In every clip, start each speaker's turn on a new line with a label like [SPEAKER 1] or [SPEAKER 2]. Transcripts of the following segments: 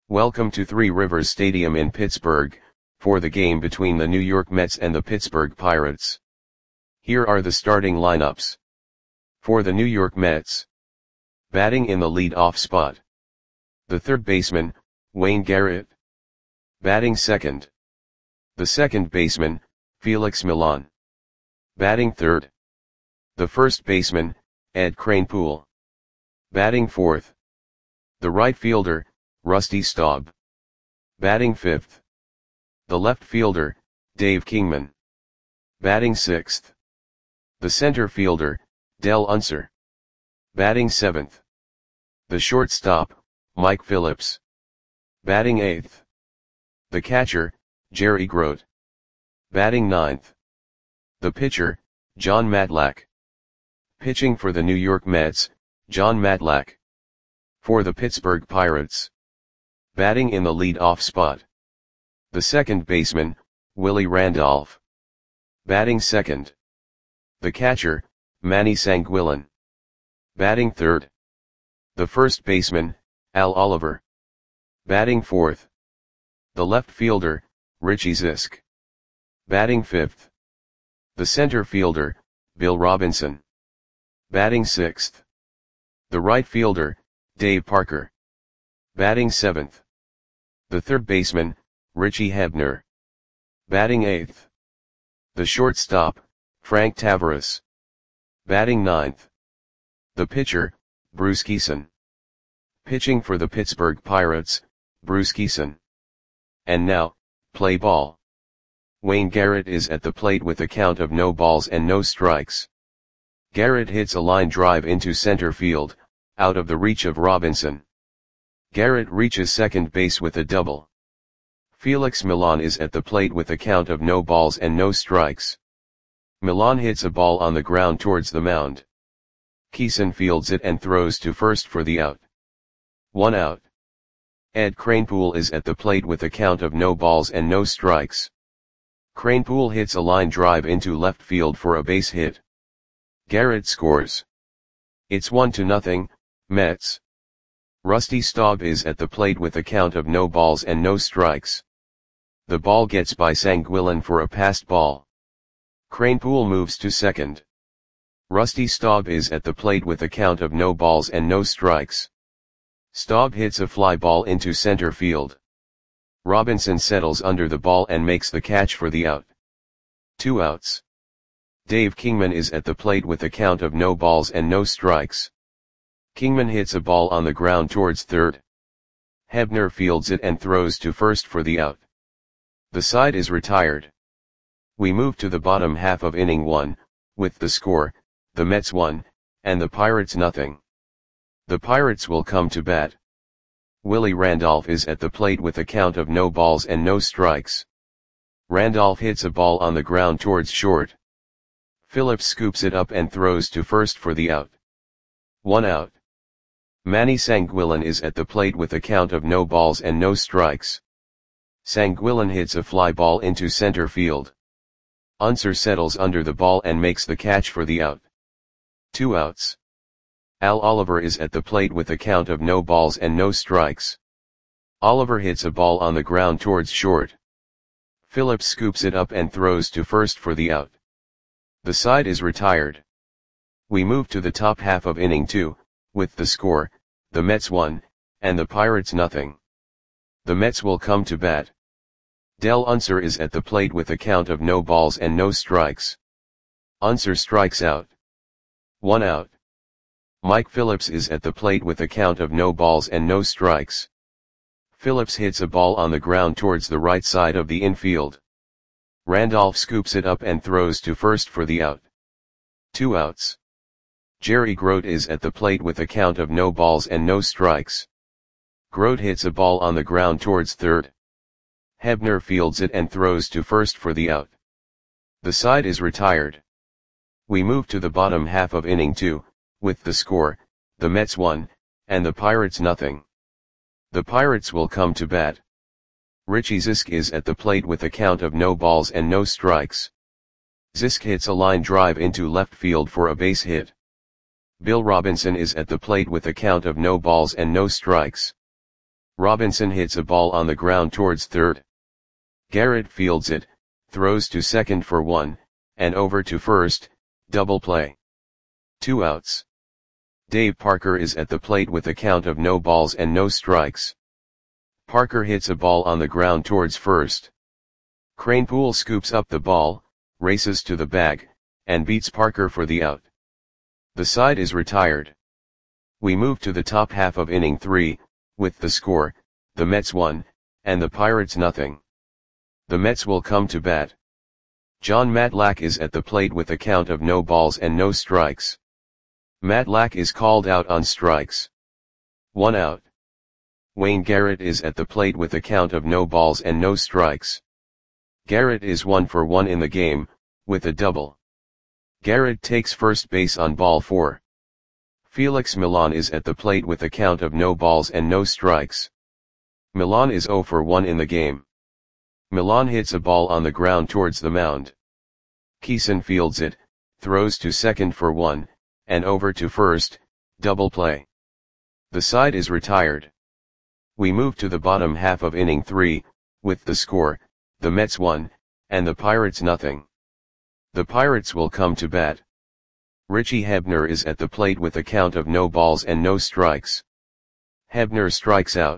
[SPEAKER 1] Welcome to Three Rivers Stadium in Pittsburgh, for the game between the New York Mets and the Pittsburgh Pirates. Here are the starting lineups. For the New York Mets. Batting in the lead-off spot. The third baseman, Wayne Garrett. Batting second. The second baseman, Felix Millan. Batting third. The first baseman, Ed Kranepool. Batting fourth. The right fielder, Rusty Staub. Batting fifth. The left fielder, Dave Kingman. Batting sixth. The center fielder, Dell Unser. Batting seventh. The shortstop, Mike Phillips. Batting eighth. The catcher, Jerry Grote. Batting ninth. The pitcher, Jon Matlack. Pitching for the New York Mets, Jon Matlack. For the Pittsburgh Pirates. Batting in the lead-off spot. The second baseman, Willie Randolph. Batting second. The catcher, Manny Sanguillen. Batting third. The first baseman, Al Oliver. Batting fourth. The left fielder, Richie Zisk. Batting fifth. The center fielder, Bill Robinson. Batting sixth. The right fielder, Dave Parker. Batting seventh. The third baseman, Richie Hebner. Batting eighth. The shortstop, Frank Tavares. Batting ninth. The pitcher, Bruce Kison. Pitching for the Pittsburgh Pirates, Bruce Kison. And now, play ball. Wayne Garrett is at the plate with a count of no balls and no strikes. Garrett hits a line drive into center field, out of the reach of Robinson. Garrett reaches second base with a double. Felix Millan is at the plate with a count of no balls and no strikes. Millan hits a ball on the ground towards the mound. Kison fields it and throws to first for the out. 1 out. Ed Kranepool is at the plate with a count of no balls and no strikes. Kranepool hits a line drive into left field for a base hit. Garrett scores. It's 1-0, Mets. Rusty Staub is at the plate with a count of no balls and no strikes. The ball gets by Sanguillen for a passed ball. Kranepool moves to second. Rusty Staub is at the plate with a count of no balls and no strikes. Staub hits a fly ball into center field. Robinson settles under the ball and makes the catch for the out. 2 outs. Dave Kingman is at the plate with a count of no balls and no strikes. Kingman hits a ball on the ground towards third. Hebner fields it and throws to first for the out. The side is retired. We move to the bottom half of inning 1, with the score, the Mets 1, and the Pirates nothing. The Pirates will come to bat. Willie Randolph is at the plate with a count of no balls and no strikes. Randolph hits a ball on the ground towards short. Phillips scoops it up and throws to first for the out. 1 out. Manny Sanguillen is at the plate with a count of no balls and no strikes. Sanguillen hits a fly ball into center field. Unser settles under the ball and makes the catch for the out. 2 outs. Al Oliver is at the plate with a count of no balls and no strikes. Oliver hits a ball on the ground towards short. Phillips scoops it up and throws to first for the out. The side is retired. We move to the top half of inning 2, with the score, the Mets 1, and the Pirates nothing. The Mets will come to bat. Dell Unser is at the plate with a count of no balls and no strikes. Unser strikes out. 1 out. Mike Phillips is at the plate with a count of no balls and no strikes. Phillips hits a ball on the ground towards the right side of the infield. Randolph scoops it up and throws to first for the out. 2 outs. Jerry Grote is at the plate with a count of no balls and no strikes. Grote hits a ball on the ground towards third. Hebner fields it and throws to first for the out. The side is retired. We move to the bottom half of inning 2, with the score, the Mets 1, and the Pirates nothing. The Pirates will come to bat. Richie Zisk is at the plate with a count of no balls and no strikes. Zisk hits a line drive into left field for a base hit. Bill Robinson is at the plate with a count of no balls and no strikes. Robinson hits a ball on the ground towards third. Garrett fields it, throws to second for 1, and over to first, double play. 2 outs. Dave Parker is at the plate with a count of no balls and no strikes. Parker hits a ball on the ground towards first. Kranepool scoops up the ball, races to the bag, and beats Parker for the out. The side is retired. We move to the top half of inning 3, with the score, the Mets 1, and the Pirates nothing. The Mets will come to bat. Jon Matlack is at the plate with a count of no balls and no strikes. Matlack is called out on strikes. 1 out. Wayne Garrett is at the plate with a count of no balls and no strikes. Garrett is 1 for 1 in the game, with a double. Garrett takes first base on ball 4. Felix Millan is at the plate with a count of no balls and no strikes. Millan is 0 for 1 in the game. Millan hits a ball on the ground towards the mound. Keeson fields it, throws to second for 1, and over to first, double play. The side is retired. We move to the bottom half of inning 3, with the score, the Mets 1, and the Pirates nothing. The Pirates will come to bat. Richie Hebner is at the plate with a count of no balls and no strikes. Hebner strikes out.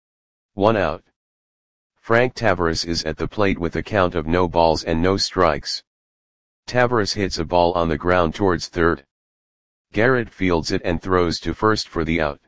[SPEAKER 1] 1 out. Frank Tavares is at the plate with a count of no balls and no strikes. Tavares hits a ball on the ground towards third. Garrett fields it and throws to first for the out.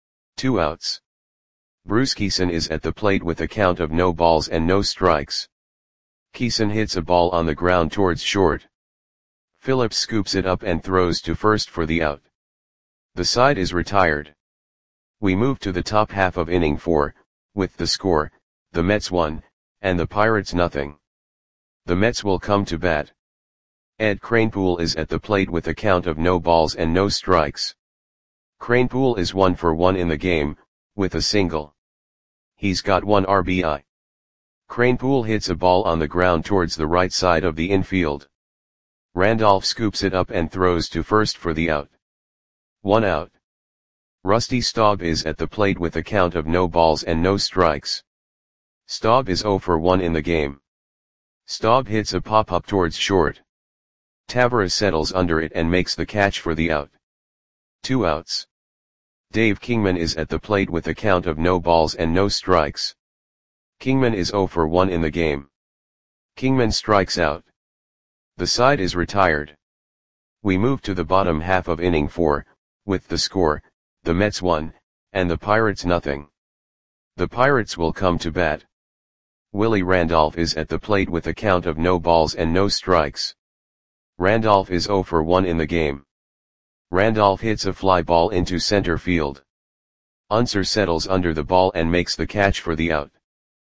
[SPEAKER 1] 2 outs. Bruce Kison is at the plate with a count of no balls and no strikes. Kison hits a ball on the ground towards short. Phillips scoops it up and throws to first for the out. The side is retired. We move to the top half of inning 4, with the score, the Mets 1, and the Pirates nothing. The Mets will come to bat. Ed Kranepool is at the plate with a count of no balls and no strikes. Kranepool is 1 for 1 in the game, with a single. He's got 1 RBI. Kranepool hits a ball on the ground towards the right side of the infield. Randolph scoops it up and throws to first for the out. 1 out. Rusty Staub is at the plate with a count of no balls and no strikes. Staub is 0 for 1 in the game. Staub hits a pop-up towards short. Tavares settles under it and makes the catch for the out. 2 outs. Dave Kingman is at the plate with a count of no balls and no strikes. Kingman is 0 for 1 in the game. Kingman strikes out. The side is retired. We move to the bottom half of inning 4, with the score, the Mets 1, and the Pirates nothing. The Pirates will come to bat. Willie Randolph is at the plate with a count of no balls and no strikes. Randolph is 0 for 1 in the game. Randolph hits a fly ball into center field. Unser settles under the ball and makes the catch for the out.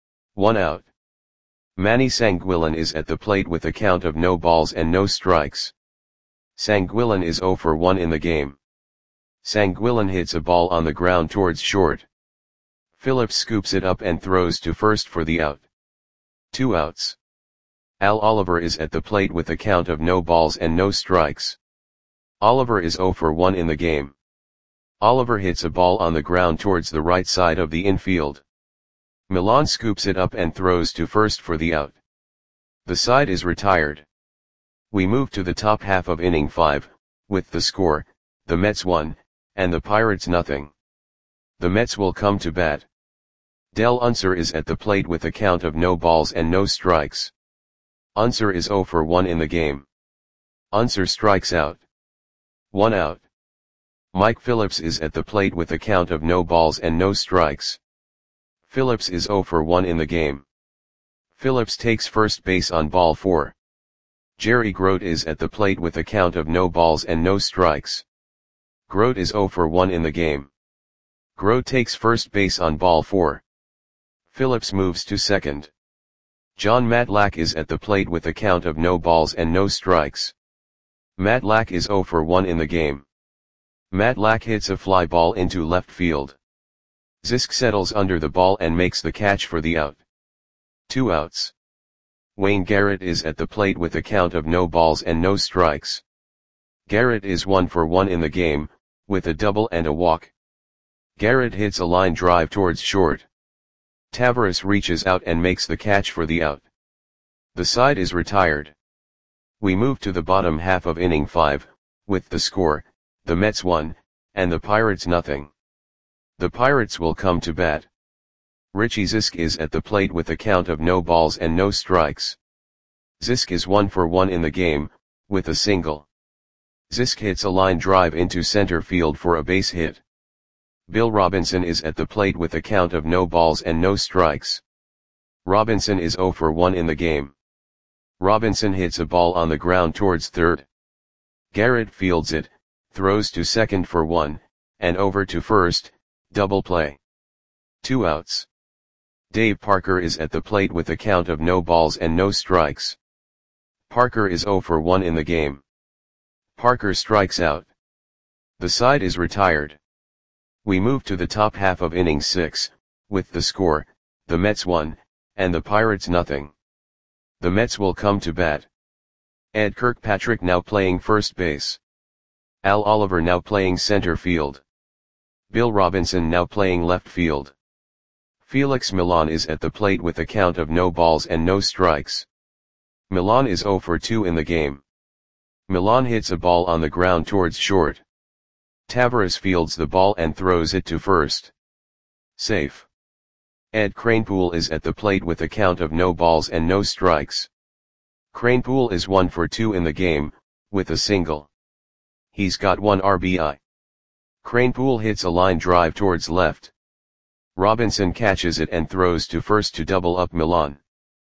[SPEAKER 1] 1 out. Manny Sanguillen is at the plate with a count of no balls and no strikes. Sanguillen is 0 for 1 in the game. Sanguillen hits a ball on the ground towards short. Phillips scoops it up and throws to first for the out. 2 outs. Al Oliver is at the plate with a count of no balls and no strikes. Oliver is 0 for 1 in the game. Oliver hits a ball on the ground towards the right side of the infield. Millan scoops it up and throws to first for the out. The side is retired. We move to the top half of inning 5, with the score, the Mets 1, and the Pirates nothing. The Mets will come to bat. Del Unser is at the plate with a count of no balls and no strikes. Unser is 0 for 1 in the game. Unser strikes out. 1 out. Mike Phillips is at the plate with a count of no balls and no strikes. Phillips is 0 for 1 in the game. Phillips takes first base on ball 4. Jerry Grote is at the plate with a count of no balls and no strikes. Grote is 0 for 1 in the game. Grote takes first base on ball 4. Phillips moves to second. Jon Matlack is at the plate with a count of no balls and no strikes. Matlack is 0 for 1 in the game. Matlack hits a fly ball into left field. Zisk settles under the ball and makes the catch for the out. 2 outs. Wayne Garrett is at the plate with a count of no balls and no strikes. Garrett is 1 for 1 in the game, with a double and a walk. Garrett hits a line drive towards short. Tavares reaches out and makes the catch for the out. The side is retired. We move to the bottom half of inning 5, with the score, the Mets 1, and the Pirates nothing. The Pirates will come to bat. Richie Zisk is at the plate with a count of no balls and no strikes. Zisk is 1 for 1 in the game, with a single. Zisk hits a line drive into center field for a base hit. Bill Robinson is at the plate with a count of no balls and no strikes. Robinson is 0 for 1 in the game. Robinson hits a ball on the ground towards third. Garrett fields it, throws to second for 1, and over to first, double play. 2 outs. Dave Parker is at the plate with a count of no balls and no strikes. Parker is 0 for 1 in the game. Parker strikes out. The side is retired. We move to the top half of inning 6, with the score, the Mets 1, and the Pirates nothing. The Mets will come to bat. Ed Kirkpatrick now playing first base. Al Oliver now playing center field. Bill Robinson now playing left field. Felix Millan is at the plate with a count of no balls and no strikes. Millan is 0 for 2 in the game. Millan hits a ball on the ground towards short. Tavares fields the ball and throws it to first. Safe. Ed Kranepool is at the plate with a count of no balls and no strikes. Kranepool is 1 for 2 in the game, with a single. He's got 1 RBI. Kranepool hits a line drive towards left. Robinson catches it and throws to first to double up Millan.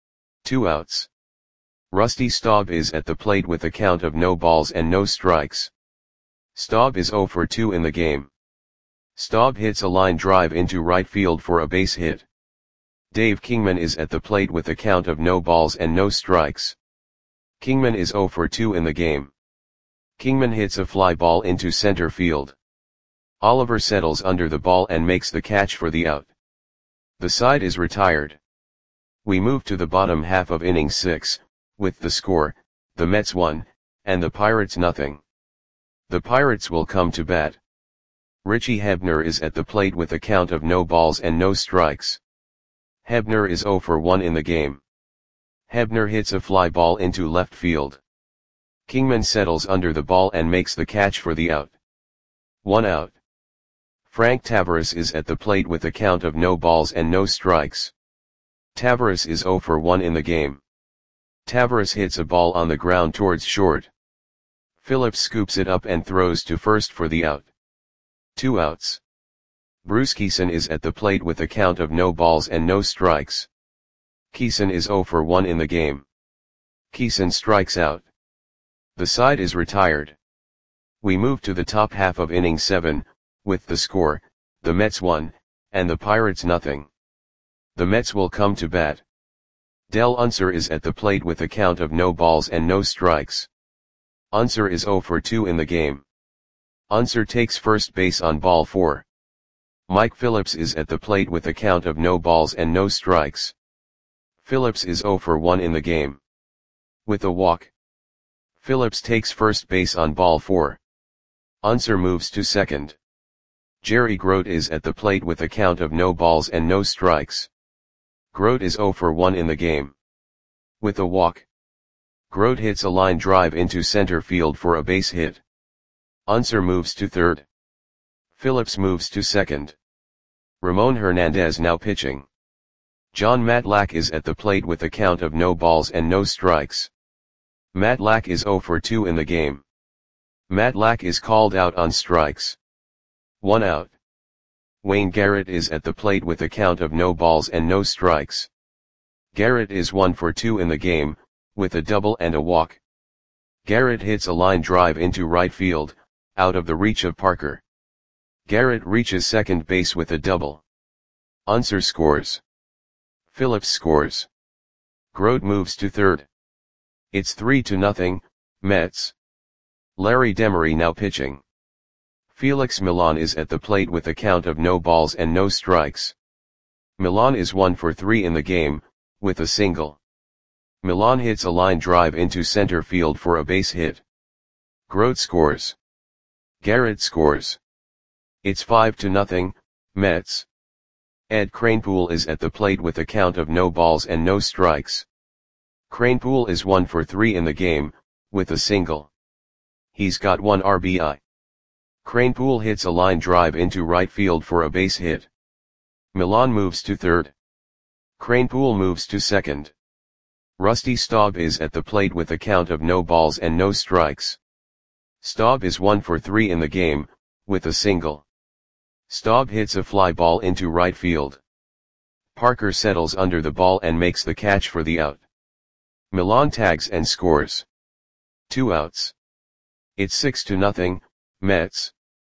[SPEAKER 1] 2 outs. Rusty Staub is at the plate with a count of no balls and no strikes. Staub is 0 for 2 in the game. Staub hits a line drive into right field for a base hit. Dave Kingman is at the plate with a count of no balls and no strikes. Kingman is 0 for 2 in the game. Kingman hits a fly ball into center field. Oliver settles under the ball and makes the catch for the out. The side is retired. We move to the bottom half of inning 6, with the score, the Mets 1, and the Pirates nothing. The Pirates will come to bat. Richie Hebner is at the plate with a count of no balls and no strikes. Hebner is 0 for 1 in the game. Hebner hits a fly ball into left field. Kingman settles under the ball and makes the catch for the out. 1 out. Frank Tavares is at the plate with a count of no balls and no strikes. Tavares is 0 for 1 in the game. Tavares hits a ball on the ground towards short. Phillips scoops it up and throws to first for the out. 2 outs. Bruce Kison is at the plate with a count of no balls and no strikes. Kison is 0 for 1 in the game. Kison strikes out. The side is retired. We move to the top half of inning 7, with the score, the Mets 1, and the Pirates nothing. The Mets will come to bat. Del Unser is at the plate with a count of no balls and no strikes. Unser is 0 for 2 in the game. Unser takes first base on ball 4. Mike Phillips is at the plate with a count of no balls and no strikes. Phillips is 0 for 1 in the game. With a walk. Phillips takes first base on ball 4. Unser moves to second. Jerry Grote is at the plate with a count of no balls and no strikes. Grote is 0 for 1 in the game. With a walk. Grote hits a line drive into center field for a base hit. Unser moves to third. Phillips moves to second. Ramon Hernandez now pitching. John Matlack is at the plate with a count of no balls and no strikes. Matlack is 0 for 2 in the game. Matlack is called out on strikes. 1 out. Wayne Garrett is at the plate with a count of no balls and no strikes. Garrett is 1 for 2 in the game, with a double and a walk. Garrett hits a line drive into right field, out of the reach of Parker. Garrett reaches second base with a double. Unser scores. Phillips scores. Grote moves to third. It's 3-0, Mets. Larry Demery now pitching. Felix Millan is at the plate with a count of no balls and no strikes. Millan is 1 for 3 in the game, with a single. Millan hits a line drive into center field for a base hit. Grote scores. Garrett scores. It's 5-0, Mets. Ed Kranepool is at the plate with a count of no balls and no strikes. Kranepool is 1 for 3 in the game, with a single. He's got 1 RBI. Kranepool hits a line drive into right field for a base hit. Milan moves to third. Kranepool moves to second. Rusty Staub is at the plate with a count of no balls and no strikes. Staub is 1 for 3 in the game, with a single. Staub hits a fly ball into right field. Parker settles under the ball and makes the catch for the out. Milan tags and scores. 2 outs. It's 6-0, Mets.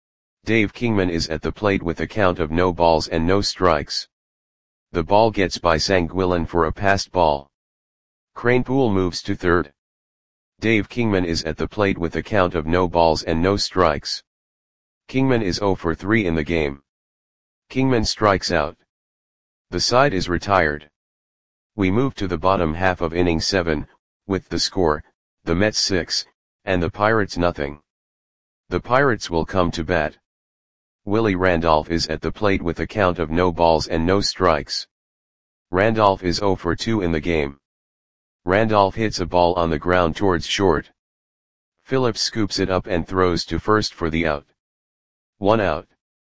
[SPEAKER 1] Dave Kingman is at the plate with a count of no balls and no strikes. The ball gets by Sanguillen for a passed ball. Kranepool moves to third. Dave Kingman is at the plate with a count of no balls and no strikes. Kingman is 0 for 3 in the game. Kingman strikes out. The side is retired. We move to the bottom half of inning 7, with the score, the Mets 6, and the Pirates nothing. The Pirates will come to bat. Willie Randolph is at the plate with a count of no balls and no strikes. Randolph is 0 for 2 in the game. Randolph hits a ball on the ground towards short. Phillips scoops it up and throws to first for the out. 1 out.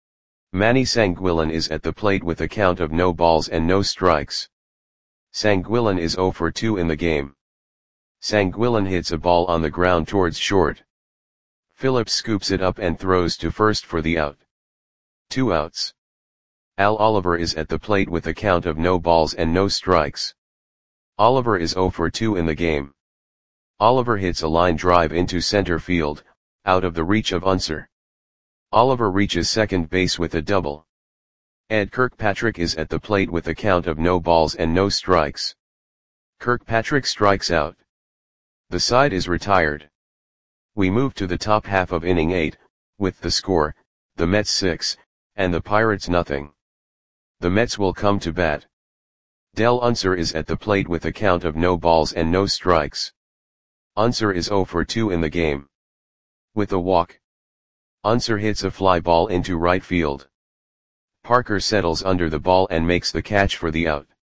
[SPEAKER 1] Manny Sanguillen is at the plate with a count of no balls and no strikes. Sanguillen is 0 for 2 in the game. Sanguillen hits a ball on the ground towards short. Phillips scoops it up and throws to first for the out. 2 outs. Al Oliver is at the plate with a count of no balls and no strikes. Oliver is 0 for 2 in the game. Oliver hits a line drive into center field, out of the reach of Unser. Oliver reaches second base with a double. Ed Kirkpatrick is at the plate with a count of no balls and no strikes. Kirkpatrick strikes out. The side is retired. We move to the top half of inning 8, with the score, the Mets 6, and the Pirates nothing. The Mets will come to bat. Del Unser is at the plate with a count of no balls and no strikes. Unser is 0 for 2 in the game. With a walk. Unser hits a fly ball into right field. Parker settles under the ball and makes the catch for the out.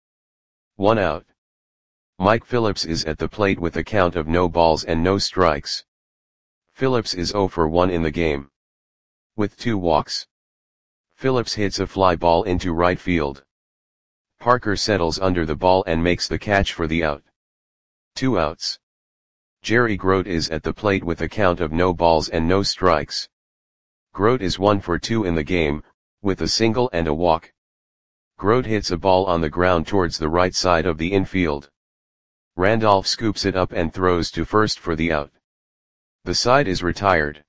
[SPEAKER 1] 1 out. Mike Phillips is at the plate with a count of no balls and no strikes. Phillips is 0 for 1 in the game. With 2 walks. Phillips hits a fly ball into right field. Parker settles under the ball and makes the catch for the out. 2 outs. Jerry Grote is at the plate with a count of no balls and no strikes. Grote is 1 for 2 in the game, with a single and a walk. Grote hits a ball on the ground towards the right side of the infield. Randolph scoops it up and throws to first for the out. The side is retired.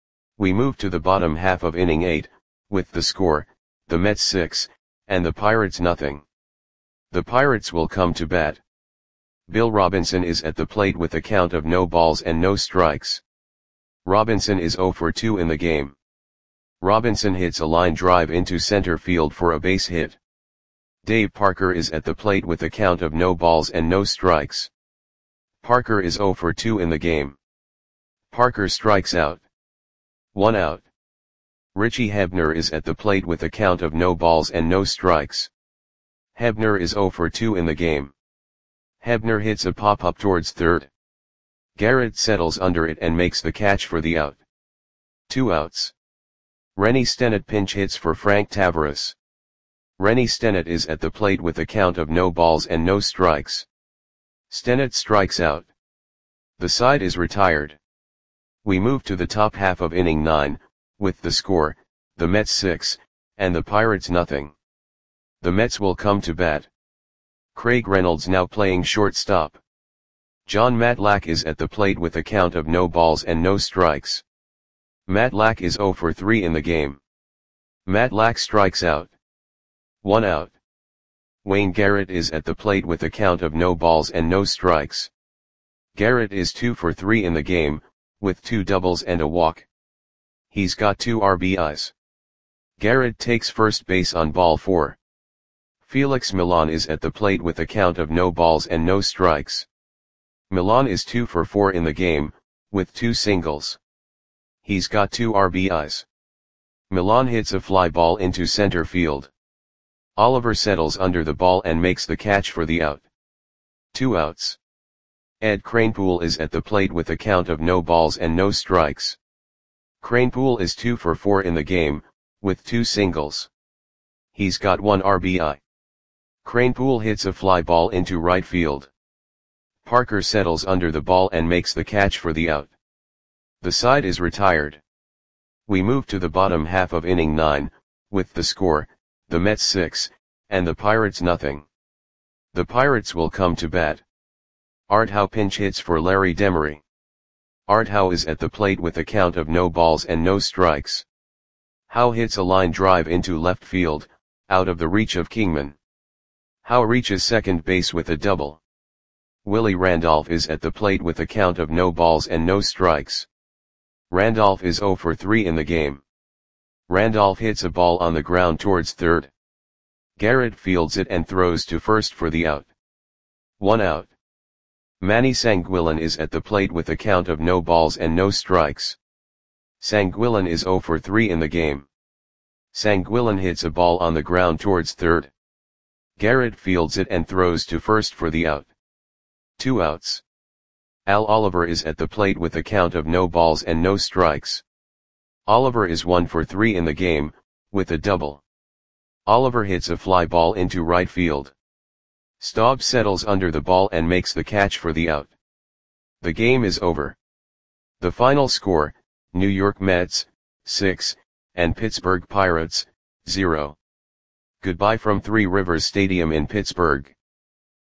[SPEAKER 1] We move to the bottom half of inning 8, with the score, the Mets 6, and the Pirates nothing. The Pirates will come to bat. Bill Robinson is at the plate with a count of no balls and no strikes. Robinson is 0 for 2 in the game. Robinson hits a line drive into center field for a base hit. Dave Parker is at the plate with a count of no balls and no strikes. Parker is 0 for 2 in the game. Parker strikes out. 1 out. Richie Hebner is at the plate with a count of no balls and no strikes. Hebner is 0 for 2 in the game. Hebner hits a pop-up towards third. Garrett settles under it and makes the catch for the out. 2 outs. Rennie Stennett pinch hits for Frank Tavares. Rennie Stennett is at the plate with a count of no balls and no strikes. Stennett strikes out. The side is retired. We move to the top half of inning 9, with the score, the Mets 6, and the Pirates nothing. The Mets will come to bat. Craig Reynolds now playing shortstop. John Matlack is at the plate with a count of no balls and no strikes. Matlack is 0 for 3 in the game. Matlack strikes out. 1 out. Wayne Garrett is at the plate with a count of no balls and no strikes. Garrett is 2 for 3 in the game, with 2 doubles and a walk. He's got 2 RBIs. Garrett takes first base on ball 4. Felix Milan is at the plate with a count of no balls and no strikes. Milan is 2 for 4 in the game, with 2 singles. He's got 2 RBIs. Milan hits a fly ball into center field. Oliver settles under the ball and makes the catch for the out. 2 outs. Ed Kranepool is at the plate with a count of no balls and no strikes. Kranepool is 2 for 4 in the game, with 2 singles. He's got 1 RBI. Kranepool hits a fly ball into right field. Parker settles under the ball and makes the catch for the out. The side is retired. We move to the bottom half of inning 9, with the score, the Mets 6, and the Pirates nothing. The Pirates will come to bat. Art Howe pinch hits for Larry Demery. Art Howe is at the plate with a count of no balls and no strikes. Howe hits a line drive into left field, out of the reach of Kingman. Howe reaches second base with a double. Willie Randolph is at the plate with a count of no balls and no strikes. Randolph is 0 for 3 in the game. Randolph hits a ball on the ground towards third. Garrett fields it and throws to first for the out. 1 out. Manny Sanguillen is at the plate with a count of no balls and no strikes. Sanguillen is 0 for 3 in the game. Sanguillen hits a ball on the ground towards third. Garrett fields it and throws to first for the out. 2 outs. Al Oliver is at the plate with a count of no balls and no strikes. Oliver is 1 for 3 in the game, with a double. Oliver hits a fly ball into right field. Staub settles under the ball and makes the catch for the out. The game is over. The final score, New York Mets, 6, and Pittsburgh Pirates, 0. Goodbye from Three Rivers Stadium in Pittsburgh.